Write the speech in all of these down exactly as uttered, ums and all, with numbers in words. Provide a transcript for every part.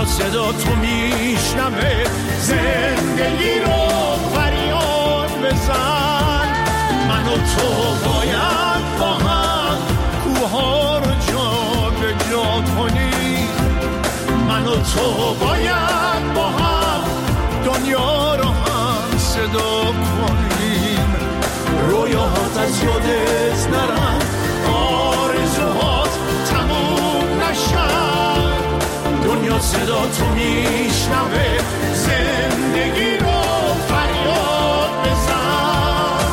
دنیا صدا تو میشنوه، زندگی رو فریاد بزن. من و تو باید با هم کوها رو جا به جا کنیم، من و تو باید با هم دنیا رو هم صدا کنیم. رویاهات از یادت نرن، آرزوهات تموم نشن، دنیا صدا تو میشنوه، زندگی رو فریاد بزن.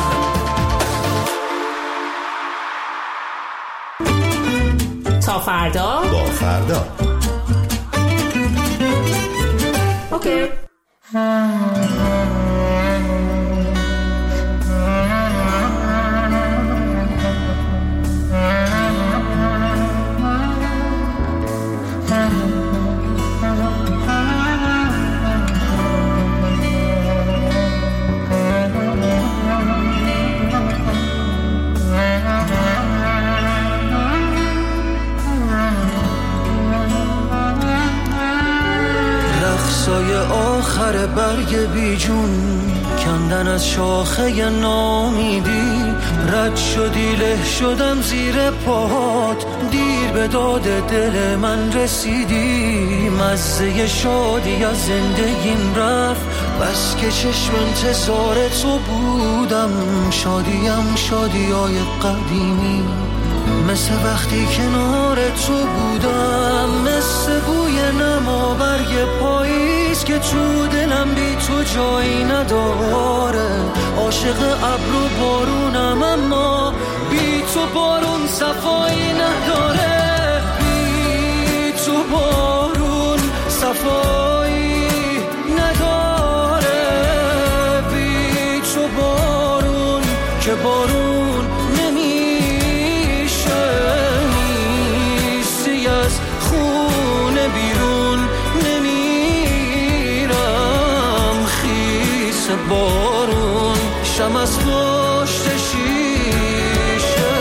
تا فردا با فردا. اوکی. رقصای آخر برگ بیجون، کندن از شاخه نامیدی، رد شدی له شدم زیر پاهات، دیر به داد دل من رسیدی. مزه شادی از زندگیم رفت، بس که چشم انتظار تو بودم. شادیم شادیای قدیمی، مثل وقتی کنار تو بودم، مثل بوی نما برگ پاییز که تو دلم بی تو جایی نداره. عاشق ابر و بارونم اما بی تو بارون صفایی نداره. بی تو بارون صفایی نداره. بی تو بارون که بارون نمیشه، نیستی از خونه بیرون نمیرم. خیس بارون شم از پشت شیشه.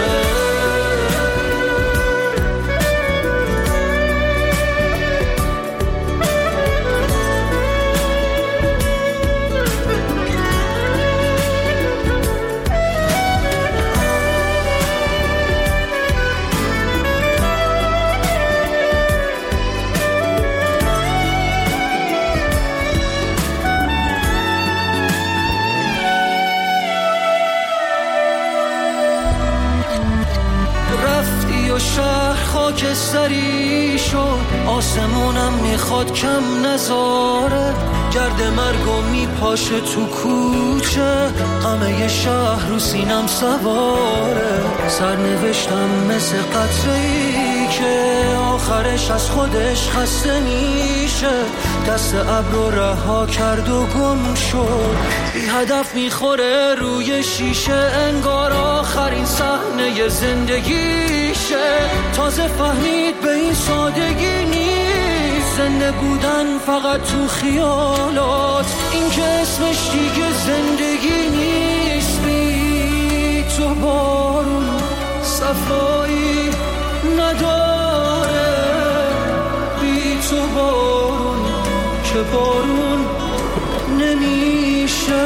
شهر خاکستری شد، آسمونم میخواد کم نذاره. گرد مرگو میپاشه تو کوچه، همه شهر رو سینم سواره. سرنوشتم مثل قطره‌ای که آخرش از خودش خسته میشه. دست ابر رو رها کرد و گم شد، بی هدف میخوره روی شیشه. انگار آخرین صحنه زندگیشه. تازه فهمید به این سادگی نیست زنده بودن فقط تو خیالات. این که اسمش دیگه زندگی نیست. بی تو بارون صفایی نداره. بی تو بارون که بارون نمیشه،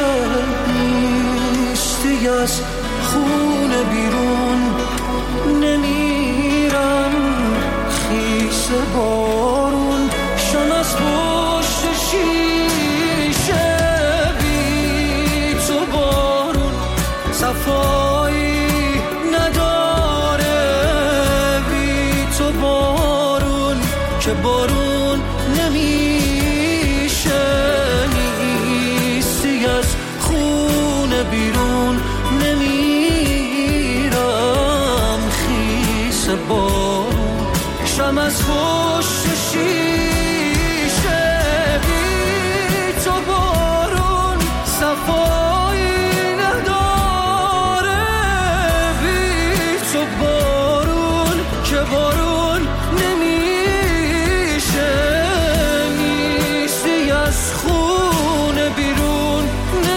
نیستی از خونه بیرون نمیرم. خیس بارون شم از پشت شیشه. بی تو بارون صفایی نداره. بی تو بارون که بارون نمیشه، نیستی از خونه بیرون نمیرم. خیس بارون شم از پشت شیشه. بی تو بارون صفایی نداره. بی تو بارون که بارون نمیشه، نیستی از خونه بیرون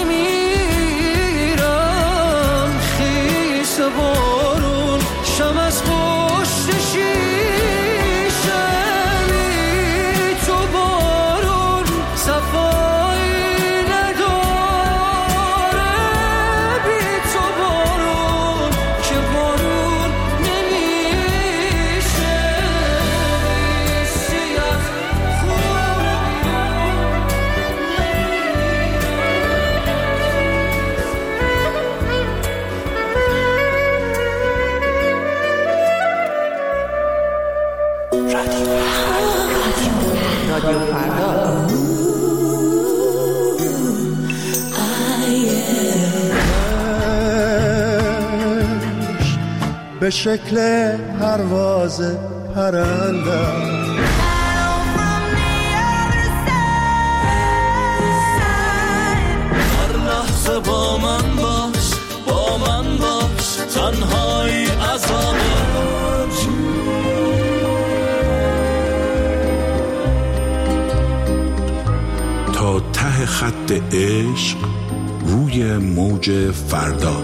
نمیرم. خیس بارون شم از پشت شیشه. بی به شکل پرواز پرندم. با من باش، با من باش، تنهایی عذابه. تا ته خط عشق روی موج فردا.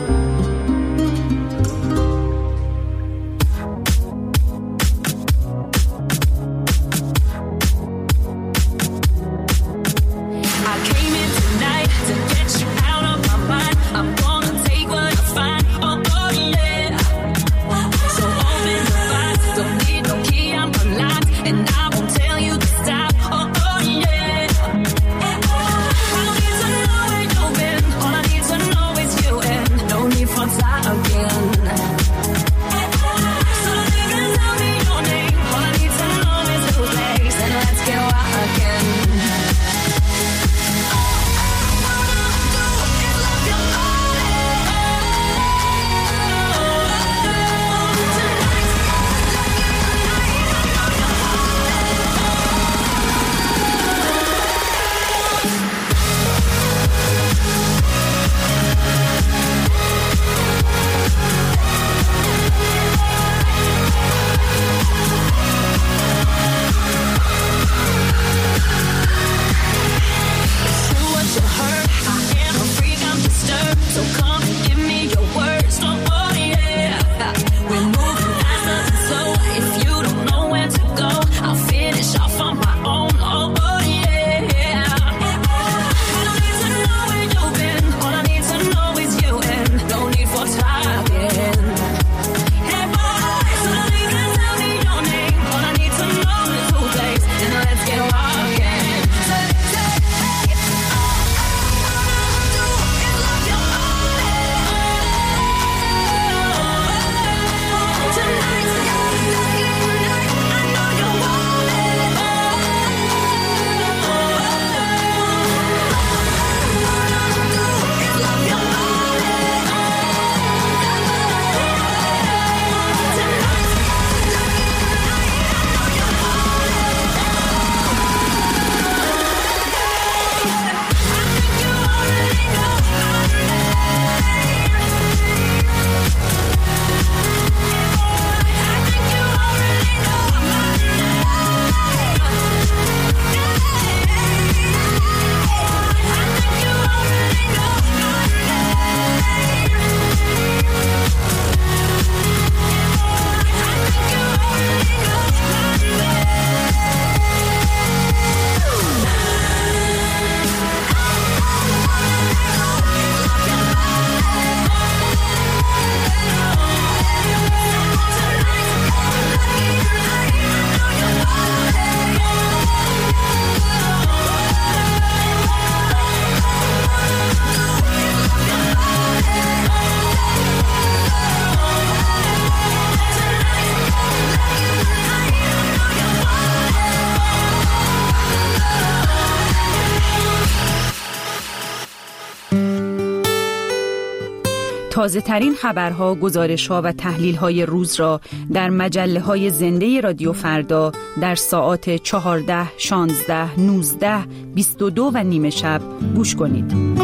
تازه ترین خبرها، گزارش‌ها و تحلیل‌های روز را در مجله‌های زنده رادیو فردا در ساعات چهارده، شانزده، نوزده، بیست و دو و نیمه شب گوش کنید.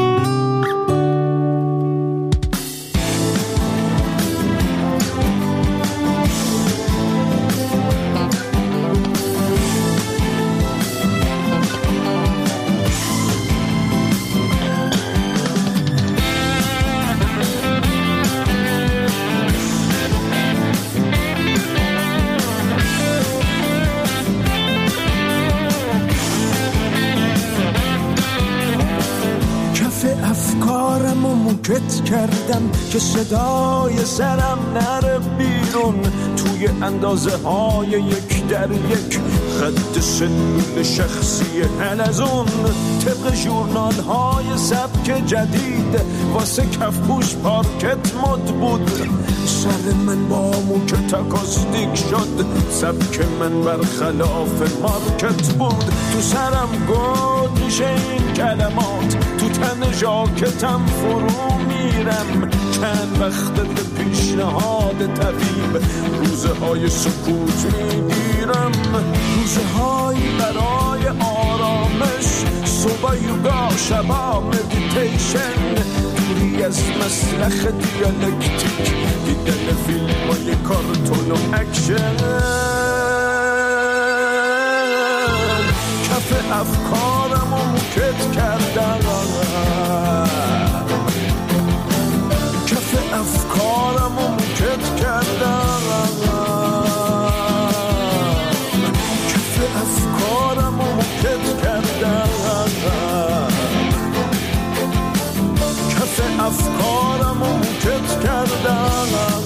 موکت کردم که صدای سرم نره بیرون توی اندازه های یک در یک خط سلول شخصی حلزون طبق ژورنال های سبک جدید واسه کفپوش پارکت مد بود. سر من با موکت اکاستیک شد، سبک من برخلاف مارکت بود. تو سرم گود میشه این کلمات، تو تن ژاکتم فرو میرم چند وقت به پیشنهاد طبیب روزه های سکوت میگیرم، روزه هایی برای آرامش، صبح یوگا شبا مدیتیشن، دوری از مسلخ دیالکتیک، دیدن فیلم های کارتون و اکشن، کف افکارم و موکت کردم، کف افکارم و موکت کردم، کف افکارم و موکت کردم، کف افکارم و موکت کردم.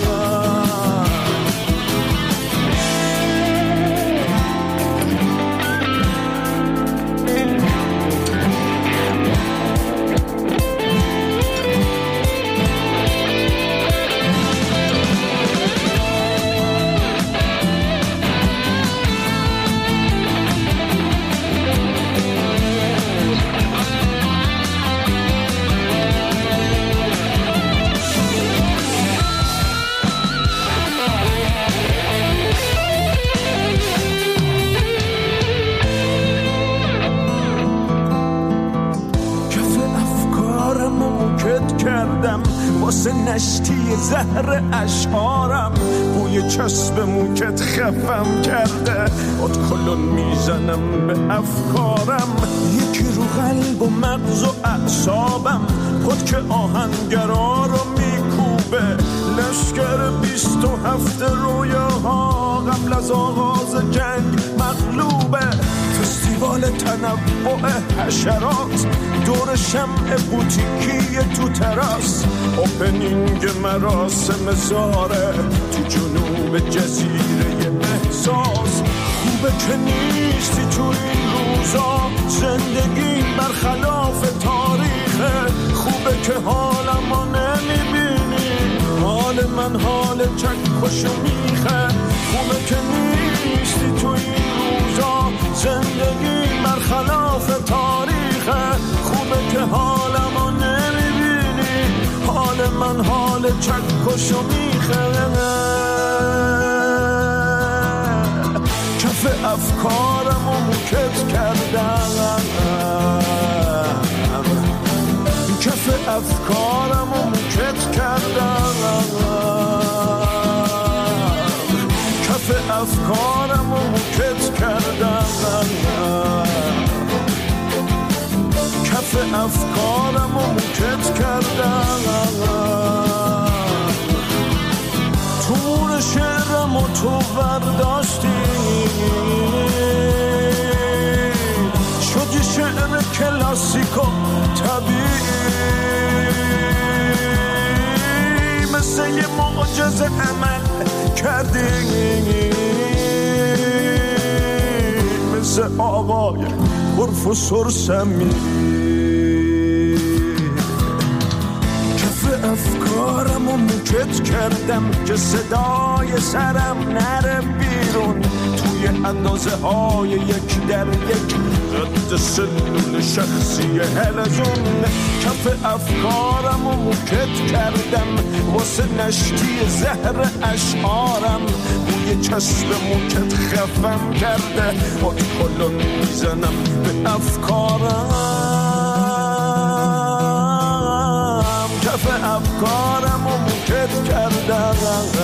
واسه نشتی زهر اشعارم، بوی چسب موکت خفم کرده، باد کلون میزنم به افکارم، یکی رو قلب و مغز و اعصابم، خود که آهنگرا رو میکوبه، لشکر بیست و هفت رویاها قبل از آغاز جنگ مغلوبه، فستیوال تنوع حشرات دور شمع بوتیکی تو تراس، اوپنینگ مراسم زاره تو جنوب جزیره احساس، خوبه که نیستی تو این روزا، زندگی برخلاف تاریخه، خوبه که حالمو نمیبینی، حال من حال چکشو میخه، خوبه که نیستی تو این روزا، زندگی برخلاف تاریخه، خوبه که حالمو نمیبینی، حال من حال چکشو میخه، کف افکارم و موکت کردم، کف افکارم و موکت کردم، کف افکارم و موکت کردم، کف افکارم و موکت کردم، تور شعرم و تو برداشتی، شدی شعر کلاسیک و طبیعی، مثل یه معجزه عمل کردی، مثل آقای پروفسور سمی، کف افکارم و موکت کردم که صدای سرم نره بیرون، توی اندازه های یک در یک قد سلول شخصی هلزون، کف افکارم و موکت کردم واسه نشتی زهر اشعارم، بوی چسب موکت خفم کرده، باد کلون میزنم به افکارم، کف افکارم و موکت کردم،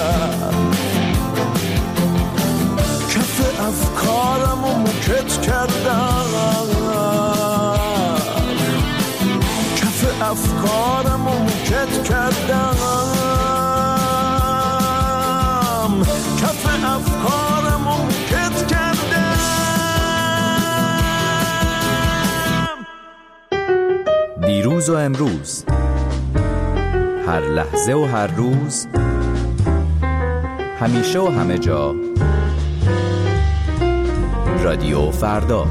کف افکارم و موکت کردم، کف افکارم و موکت کردم، کف افکارم و موکت کردم. دیروز و امروز، هر لحظه و هر روز، همیشه و همه جا، رادیو فردا.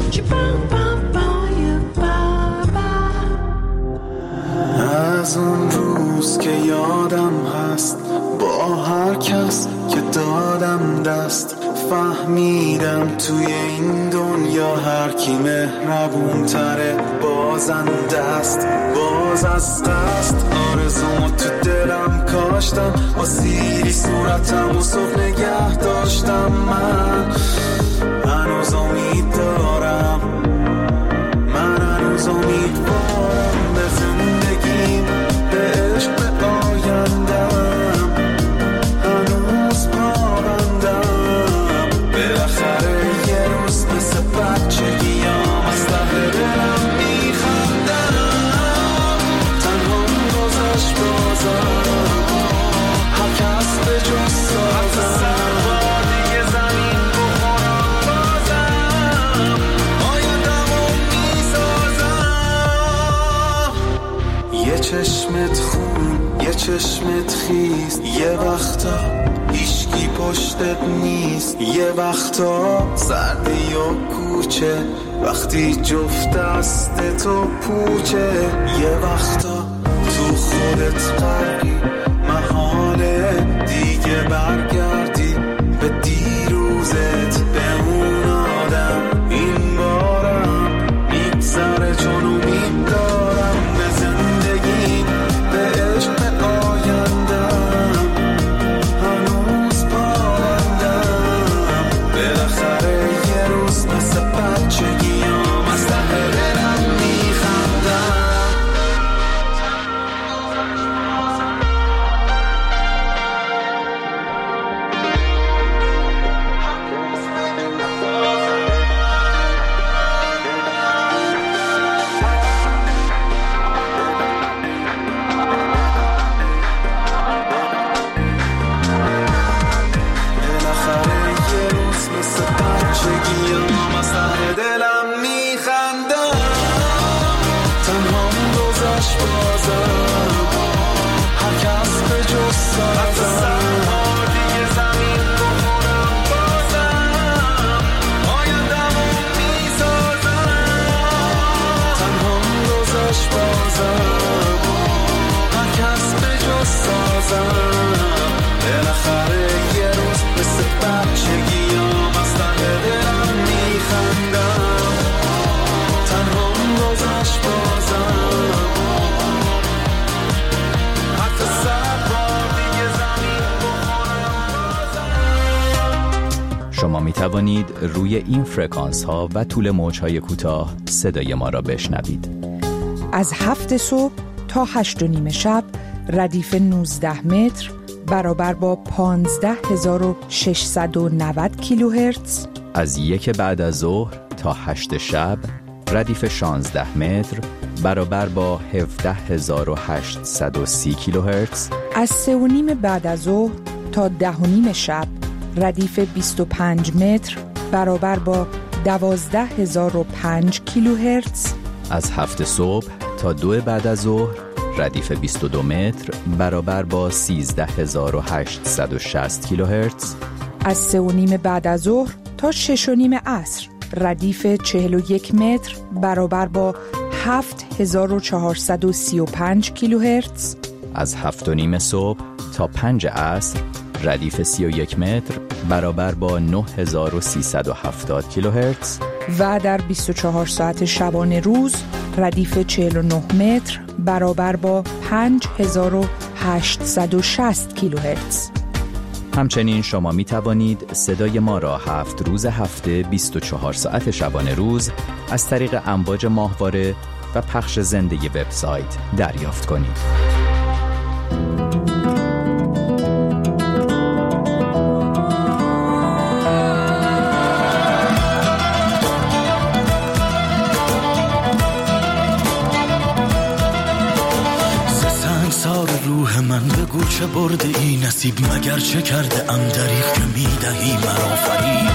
از اون روز که یادم هست، با هر کس که دادم دست، فهمیدم توی این دنیا هر کی مهربون تره بازنده است، باز از دست آرزومو تو دلم کاشتم، با سیری صورتم و صبح نگه داشتم. من هنوز امید دارم، من هنوز امیدوارم به زندگیم، به عشق، به آیندم، هنوز پابندم. بالاخره یه روز مثل بچگیام از ته دلم میخندم، تنهام گذشت بازم، هر کس به جز سازم، دیگه زمین بخورم بازم، آیندمو میسازم. یه چشمت خون، یه چشمت خیز، یه وقتا هیچکی پشتت نیست، یه وقتا سردی و کوچه وقتی جفت دست تو پوچه، یه وقتا تو خودت غرقی، محاله دیگه برگردی به دیروزت، به اون آدم. این بارم میگذره چون امید دارم به زندگی، به عشق، به آیندم، هنوز پابندم. بالاخره یه روز مثل بچگیام از ته دلم میخندم. شما می توانید روی این فرکانس ها و طول موج های کوتاه صدای ما را بشنوید. از هفت صبح تا هشت و نیم شب ردیف نوزده متر برابر با پانزده هزار و ششصد و نود کیلوهرتز. از یک بعد از ظهر تا هشت شب ردیف شانزده متر برابر با هفده هزار و هشتصد و سی کیلوهرتز. از سه و نیم بعد از ظهر تا ده و نیم شب ردیف بیست و پنج متر برابر با دوازده هزار و پنج کیلوهرتز. از هفت صبح تا دو بعد از ظهر ردیف بیست و دو متر برابر با سیزده هزار و هشتصد و شصت کیلوهرتز. از سه و نیم بعد از ظهر تا شش و نیم عصر ردیف چهل و یک متر برابر با هفت هزار و چهارصد و سی و پنج کیلوهرتز. از هفت و نیم صبح تا پنج عصر ردیف سی و یک متر برابر با نه هزار و سیصد و هفتاد کیلوهرتز. و در بیست و چهار ساعت شبانه روز ردیف چهل و نه متر برابر با پنج هزار و هشتصد و شصت کیلوهرتز. همچنین شما می توانید صدای ما را هفت روز هفته بیست و چهار ساعت شبانه روز از طریق امواج ماهواره و پخش زنده وبسایت دریافت کنید. روح من بگو چه برده ای نصیب، مگر چه کرده ام دریغ که میدهی مرا فریب.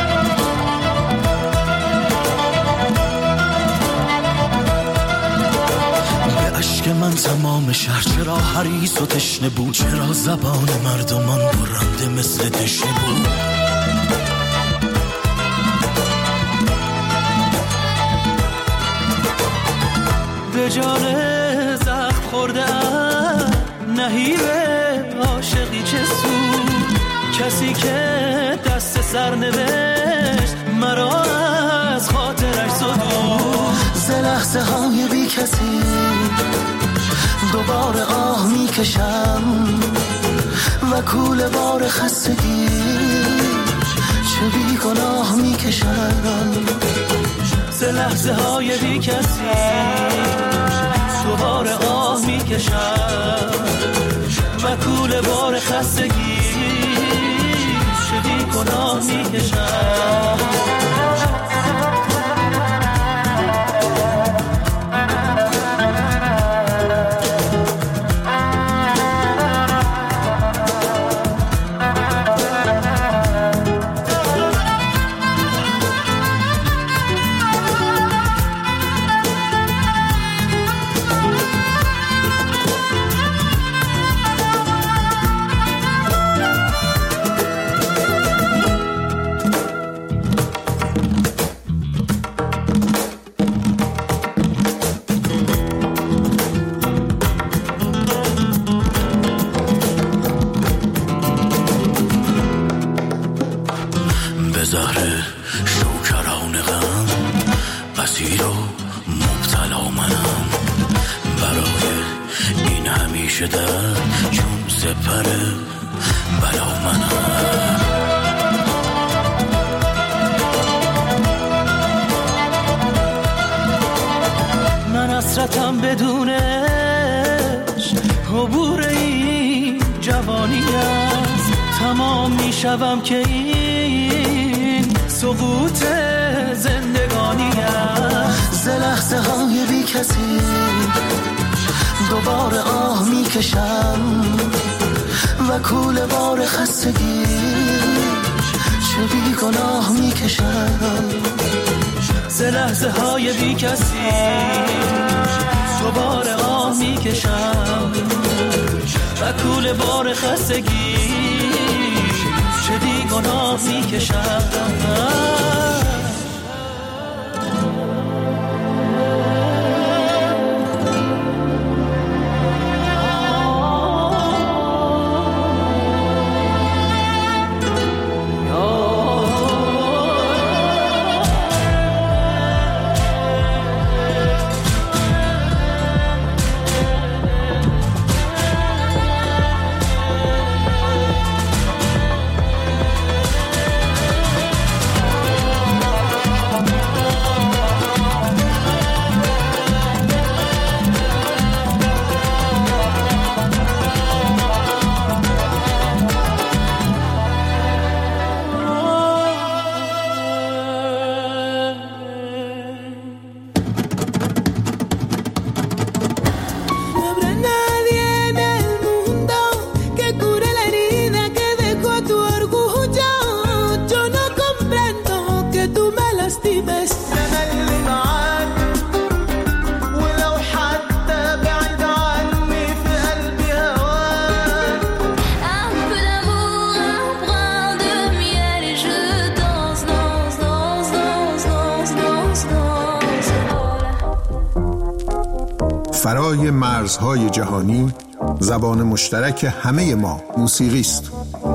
به عشق من تمام شهر چرا حریص و تشنه بود، چرا زبان مردمان برنده مثل دشنه بود. به جان زخم خورده ام نهیب عاشقی چه سود، کسی که دست سرنوشت مرا از خاطرش زدود. ز لحظه های بی کسی دوباره آه میکشم و کوله بار خستگی چه بی گناه میکشم. ز لحظه های بی کسی دوباره آه میکشم و کوله بار خستگی چه بی گناه میکشم. حسرتم بدونش عبور این جوانی است. تمام میشوم که این سقوط زندگانی است. ز لحظه های بی کسی دوباره آه میکشم و کوله بار خستگی چه بی گناه میکشم. ز لحظه های بی کسی دوباره آه میکشم و کوله بار خستگی چه بی گناه میکشم. فرای مرزهای جهانی زبان مشترک همه ما موسیقی است.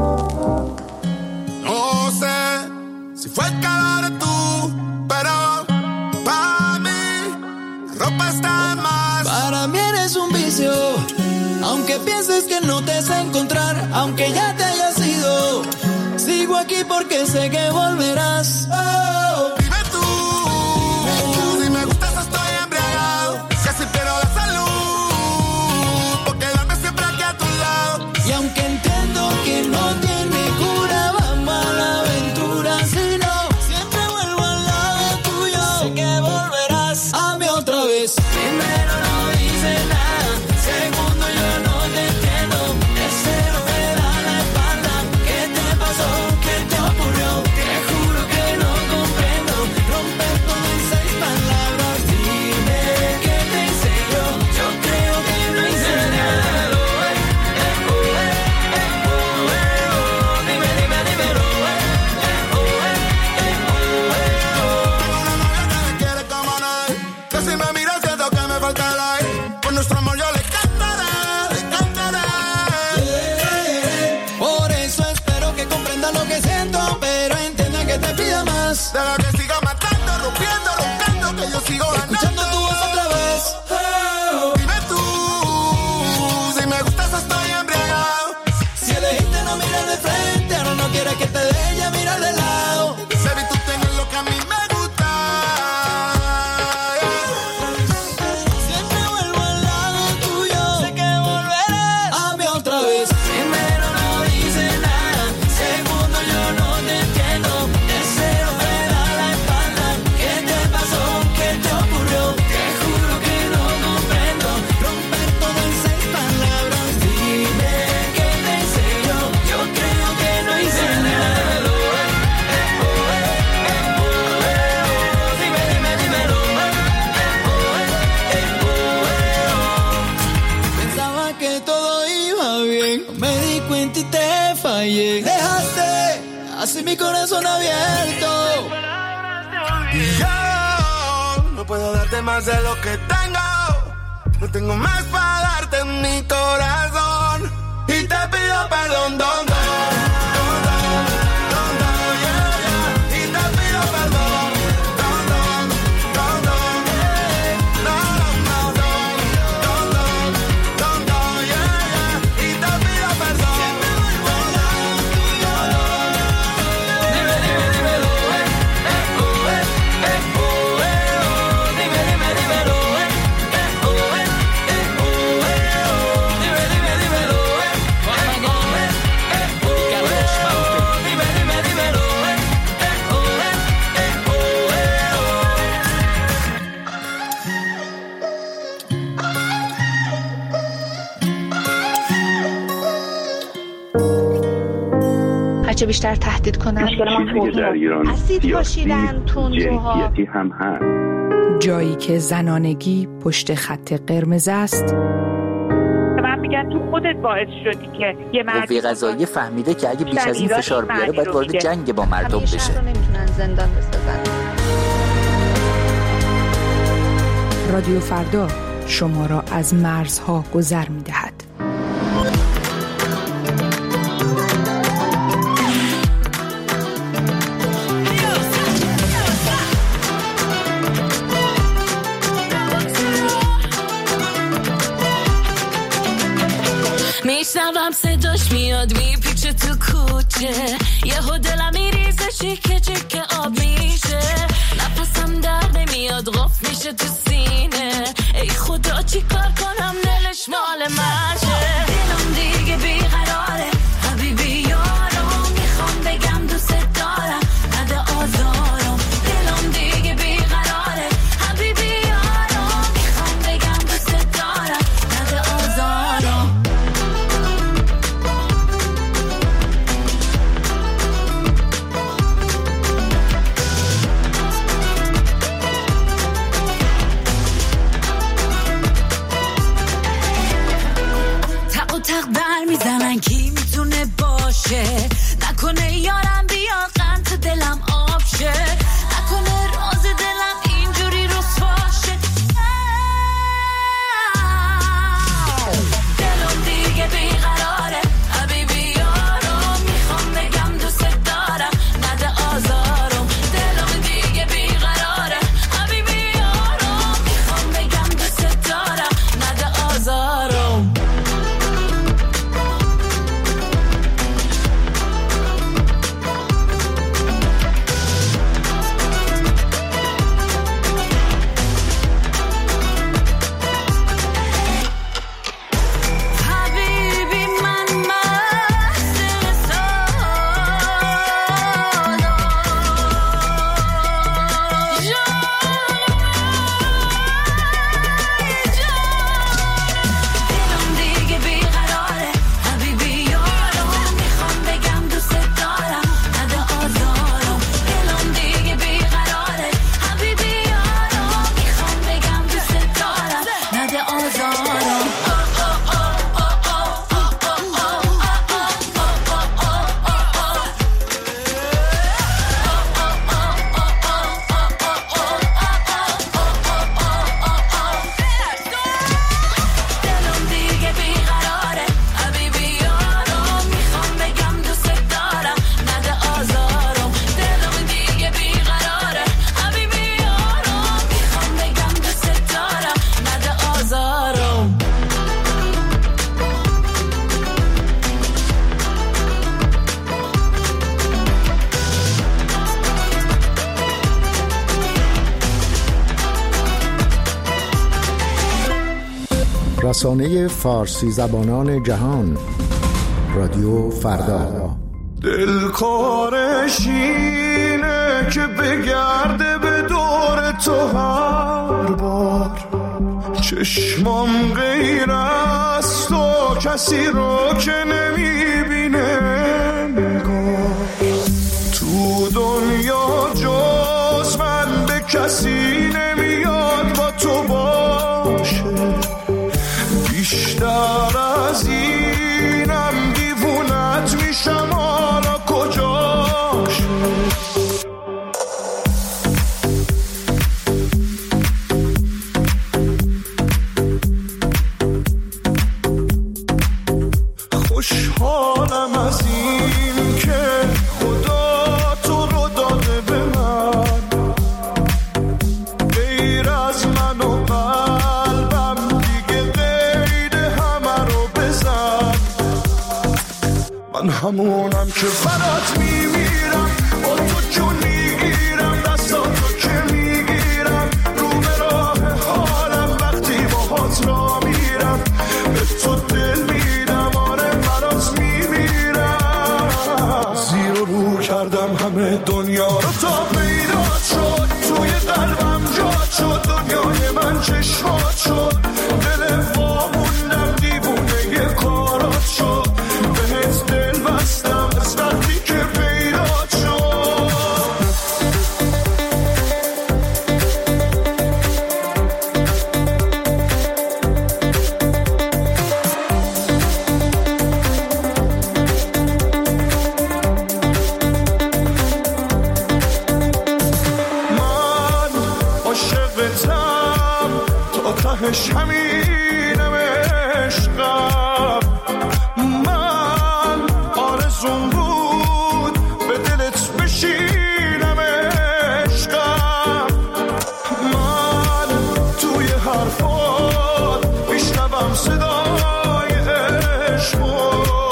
Para mí eres un vicio, aunque pienses que no te sé encontrar, aunque ya te hayas ido, sigo aquí porque sé que volverás. Oh. Dime tú, si me gustas estoy embriagado, casi pierdo la salud, por quedarme siempre aquí a tu lado. Y aunque entiendo que no tiene cura, vamos a la aventura, si no, siempre vuelvo al lado tuyo, sé que volverás a mí otra vez. Primero no dice nada, segundo yo no te entiendo, tercero me da la espalda, ¿qué te pasó? ¿Qué te ocurrió? Te juro que no comprendo, romper todo en seis palabras, dime qué te hice yo, yo creo que no hice nada. Dime, dime, dímelo. Tengo una novia que me quiere como nadie, que si me mira siento que me falta el aire, por nuestro amor yo le en ti te fallé. Dejaste así mi corazón abierto. Y yo no puedo darte más de lo que tengo. No tengo más para darte en mi corazón. Y te pido perdón, don, don. چه بیشتر تهدید کنن اسید پاشیدن تندروها هم هست. جایی که زنانگی پشت خط قرمز است. من میگن تو خودت باعث شدی که یه مردی قوه قضاییه فهمیده که اگه بیش از این فشار بیاره باید وارد جنگ با مردم بشه. همیشه نمیتونن زندان بسازن. رادیو فردا شما را از مرزها گذر میدهد. میشنوم صداش میاد میپیچه تو کوچه، یهو دلم میریزه چیکه چیکه آب میشه، نفسم در نمیاد غف میشه تو سینه، ای خدا چی کار کنم دلش مال منشه، دلم دیگه بیقراره حبیبی یارم، میخوام بگم دوست دارم نده آزارم، دلم دیگه بیقراره حبیبی یارم، میخوام بگم دوست دارم نده آزارم. تق بر میزنن کی میتونه باشه، نکنه یارم بیا غم تو دلم آب شه، نکنه راز دلم اینجوری رسواشه، دلم دیگه بیقراره حبیبی یارم، میخوام بگم دوست دارم نده آزارم، دلم دیگه بیقراره حبیبی یارم، میخوام بگم دوست دارم نده آزارم. رسانه فارسی زبانان جهان رادیو فردا. دلکارش اینه که بگرده به دور تو هر بار، چشمام غیر از تو کسی رو که نمیبینه نگاه، تو دنیا جز من به کسی نمیاد با تو باشه، بیشتر از اینم دیوونه من همونم که برات میمیرم، با تو جون میگیرم، دستاتو که میگیرم، رو به راه حالم وقتی باهات را میرم، به تو دل میدم، آره برات میمیرم. زیر و رو کردم همه دنیا رو تا پیدا شد، توی قلبم جا شد، دنیای من چشمات شد، دل واموندم دیوونه یه کارات شد، بهت دل بستم از وقتی که پیدا شد. من عاشقتم تا تهش همینم عشقم، من آرزوم بود به دلت بشینم عشقم، من توی حرفات میشنوم صدای عشقو،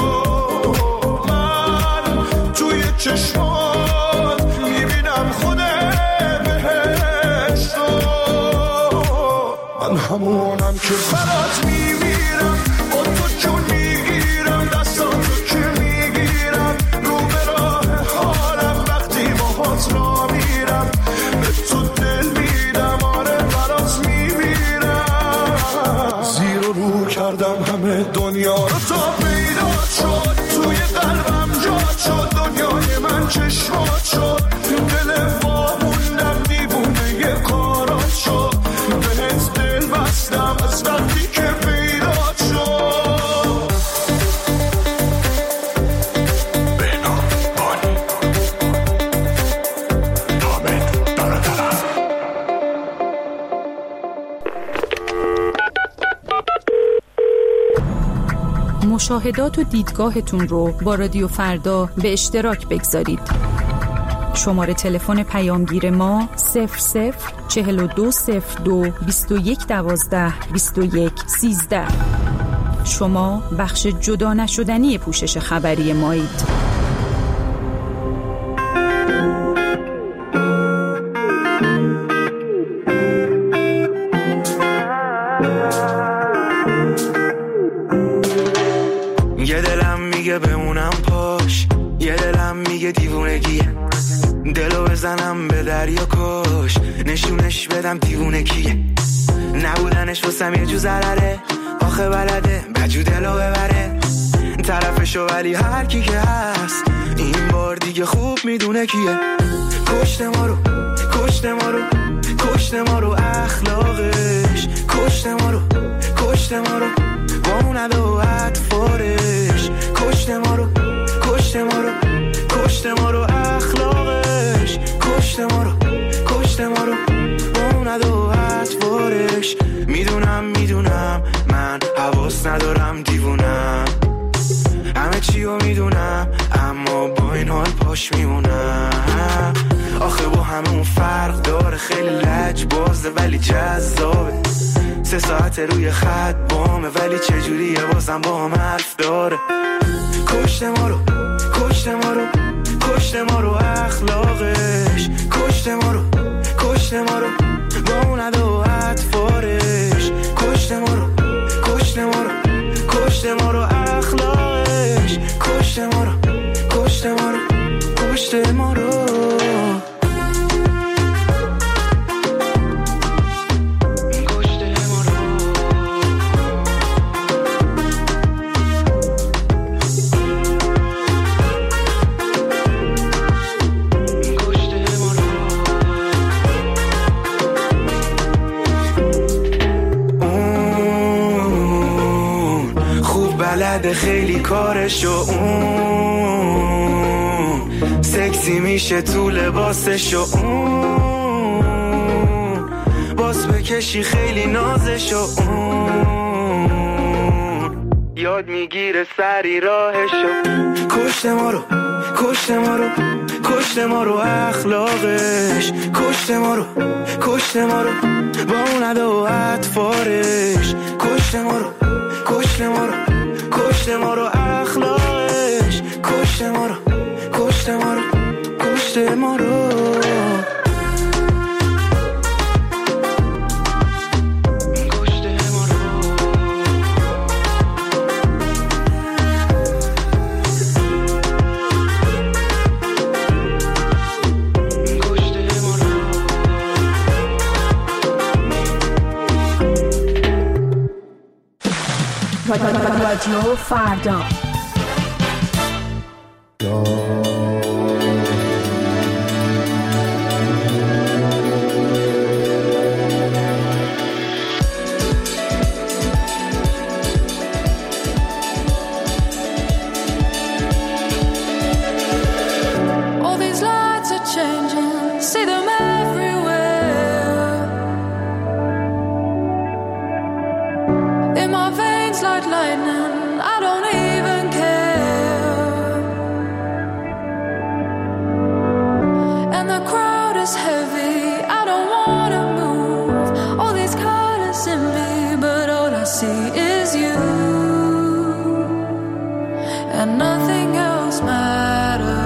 من توی چشمات میبینم خود بهشتو. من همونم که برات میمیرم، با تو جون میگیرم، دستاتو که میگیرم، رو به راه حالم وقتی باهات را میرم، به تو دل میدم، آره برات میمیرم. زیر و رو کردم همه دنیا رو تا پیدا شد، توی قلبم جا شد، دنیای من چشمات شد، دل واموندم دیوونه یه کارات شد، بهت دل بستم از وقتی که پیدا شد. بهنام بانی حامد برادرم. مشاهدات و دیدگاهتون رو با رادیو فردا به اشتراک بگذارید. شماره تلفن پیامگیر ما صفر صفر چهل و دو صفر دو بیست و یک دوازده بیست و یک سیزده. شما بخش جدا نشدنی پوشش خبری مایید. یه دلم میگه بمونم پاش، یه دلم میگه دیوونگیه، دلو بزنم به دریا کش، نشونش بدم دیوونه کیه، نبودنش واسم یه جو ضرره، آخه بلده بجو دلو ببره، طرفشو ولی هر کی که هست این بار دیگه خوب میدونه کیه، کشت ما رو کشت ما رو کشت ما رو اخلاقش، کشت ما رو کشت ما رو با اون عدو اطفارش، کشت ما رو کشت ما رو کشت ما رو اخلاقش، کشت ما رو کشت ما رو با اون عدو اطفارش. میدونم میدونم من حواس ندارم دیوونم، همه چیو میدونم اما با این حال پاش میمونم، آخه با همه اون فرق داره، خیلی لجبازه ولی جذابه، سه ساعت روی خط بامه ولی چجوریه بازم با هم حرف داره، کشت ما رو کشت ما رو کشت ما رو اخلاقش، کشت ما رو کشت ما رو با اون عدو اطفارش، کشت ما رو کشت ما رو کشت ما رو اخلاقش، کشت ما رو کشت ما رو کشت ما رو. بلده خیلی کارشو، اون سکسی میشه تو لباسشو، اون باز بکشی خیلی نازشو، اون یاد میگیره سری راهشو، کشت ما رو کشت ما رو کشت ما رو اخلاقش، کشت ما رو کشت ما رو با اون عدو اطفارش، کشت ما رو کشت ما رو کشت ما رو اخلاقش، کشته ما رو. رادیو فردا. All these lights are changing, see them everywhere. In my veins like lightning, I don't even care. And the crowd is heavy, I don't wanna move. All these colors in me, but all I see is you. And nothing else matters.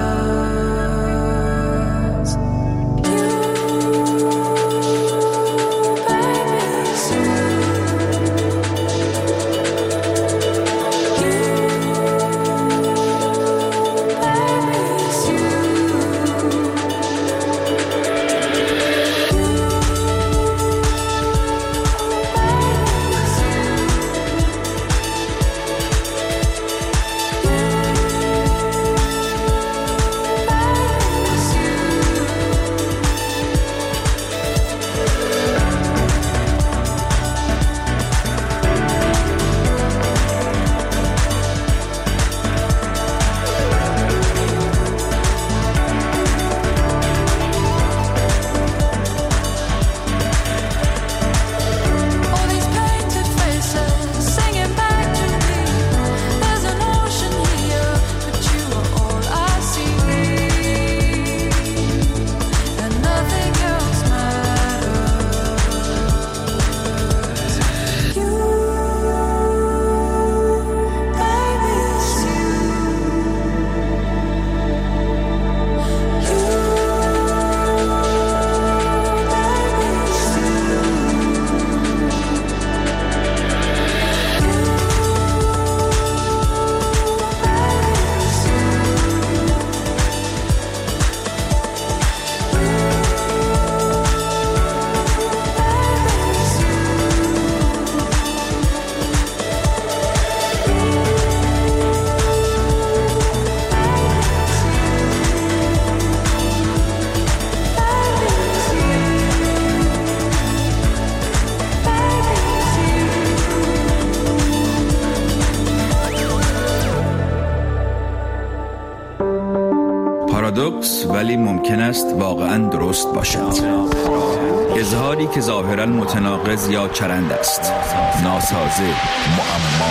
پارادوکس ولی ممکن است واقعا درست باشد. اظهاری که ظاهرا متناقض یا چرند است، ناسازه، معما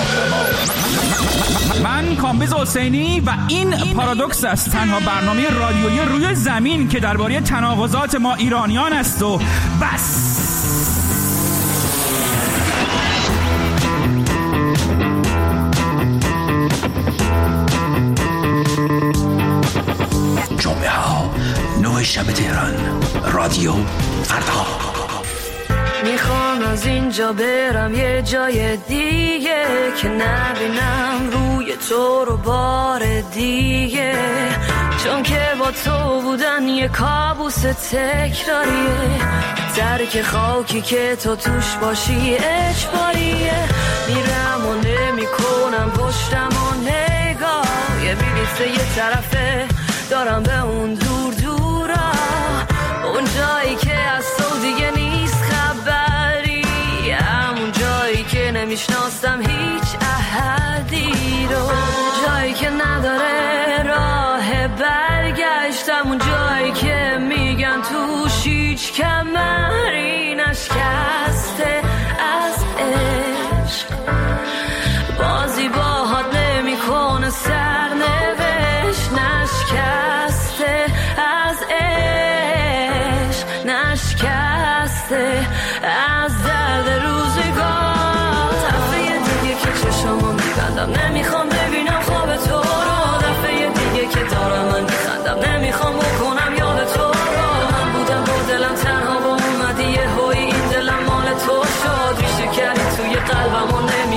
نما. من کامبیز حسینی و این پارادوکس است، تنها برنامه رادیویی روی زمین که درباره تناقضات ما ایرانیان است و بس. جمعه ها نوع شب تهران، رادیو فردا. میخوام از اینجا برم یه جای دیگه که نبینم روی تو رو بار دیگه، چون که با تو بودن یه کابوس تکراریه، درک خاکی که تو توش باشی اجباریه. میرم و نمیکنم پشتم و نگاه، یه بلیت یه طرفه دارم به اون دور دورا، اون جایی که از تو دیگه نیست خبری، همون جایی که نمیشناسم هیچ احدی رو، جایی که نداره راه برگشت، همون جایی که میگن توش هیچ کمری نشکسته از عشق، بازی باهات نمیکنه سرنوشت، نشکسته از عشق، نشکسته از درد روزگار. دفعه دیگه که چشمو میبندم نمیخوام ببینم خواب تو رو، دفعه دیگه که دارم من میخندم نمیخوام بکنم یا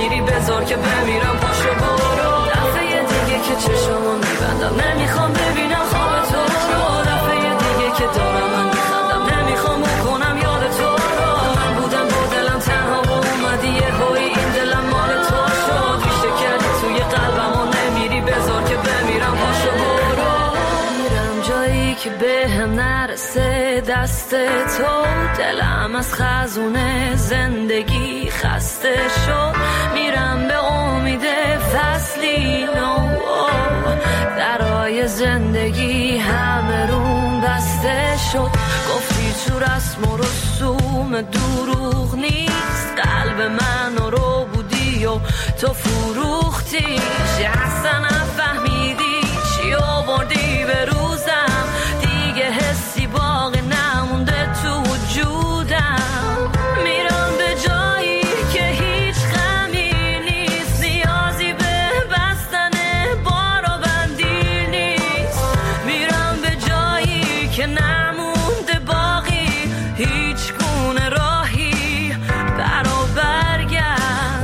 نمیری بذار که بمیرم پاشو برو. دفعه دیگه که چشمو میبندم نمیخوام ببینم خواب تو رو. دفعه دیگه که دارم من میخندم نمیخوام بکنم یاد تو رو. من بودم با دلم تنها و اومدی یه هایی این دلم مال تو شد. ریشه کردی توی قلبم و نمیری بذار که بمیرم پاشو برو. میرم جایی که به هم نرسه دست تو. دلم از خزونه زندگی خسته شد. میرم به امید فصلی نو. درای زندگی همه روم بسته شد. گفتی تو رسم و رسوم دروغ نیست. قلب من رو بودی و تو فروختی. اصلا نفهمیدی چی آوردی به روزم. دیگه حسی باقی نمونده تو وجودم. میرم به جایی که هیچ غمی نیست. نیازی به بستن بار و بندی نیست. میرم به جایی که نمونده باقی هیچ گونه راهی برا برگرد.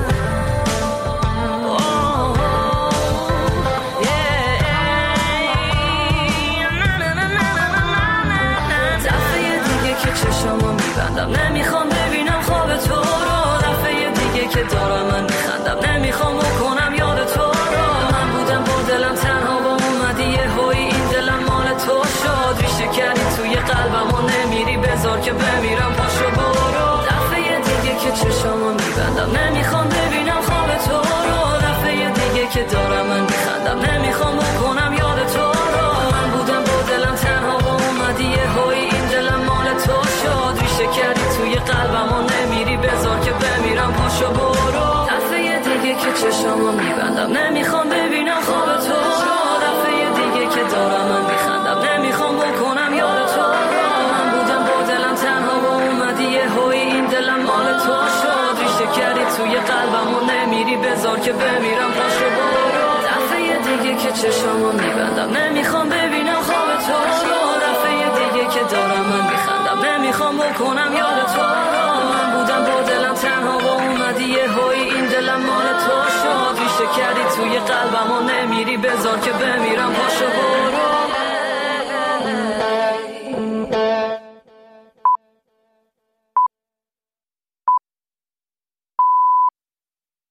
نمیخوام ببینم خواب تو رو. دفعه دیگه که دارم من میخندم نمیخوام بکنم یاد تو رو. من بودم با دلم تنها و اومدی یه هایی این دلم مال تو شد. ریشه کردی توی قلبم و نمیری بذار که بمیرم پاشو برو. دفعه دیگه که چشمو میبندم نمیخوام ببینم خواب تو رو. دفعه دیگه که دارم من میخندم نمیخوام بکنم یاد تو رو. من بودم با دلم تنها و اومدی یه هایی این دلم مال تو شد. ریشه کردی توی قلبم و نمیری بذار که بمیرم پاشو برو. دفعه دیگه که چشمو میبندم نمیخوام ببینم خواب تو رو. دفعه دیگه که دارم من میخندم نمیخوام بکنم یاد تو رو. من بودم با دلم تنها و اومدی یه هایی این دلم مال تو شد. ریشه کردی توی قلبم و نمیری بذار که بمیرم پاشو برو. دفعه دیگه که چشمو میبندم نمیخوام ببینم خواب تو رو. دفعه دیگه که دارم من میخندم نمیخوام بکنم یاد تو رو. من بودم با دلم تنها و اومدی یه هایی این دلم مال تو شد. ریشه کردی توی قلبم و نمیری بذار که بمیرم پاشو برو.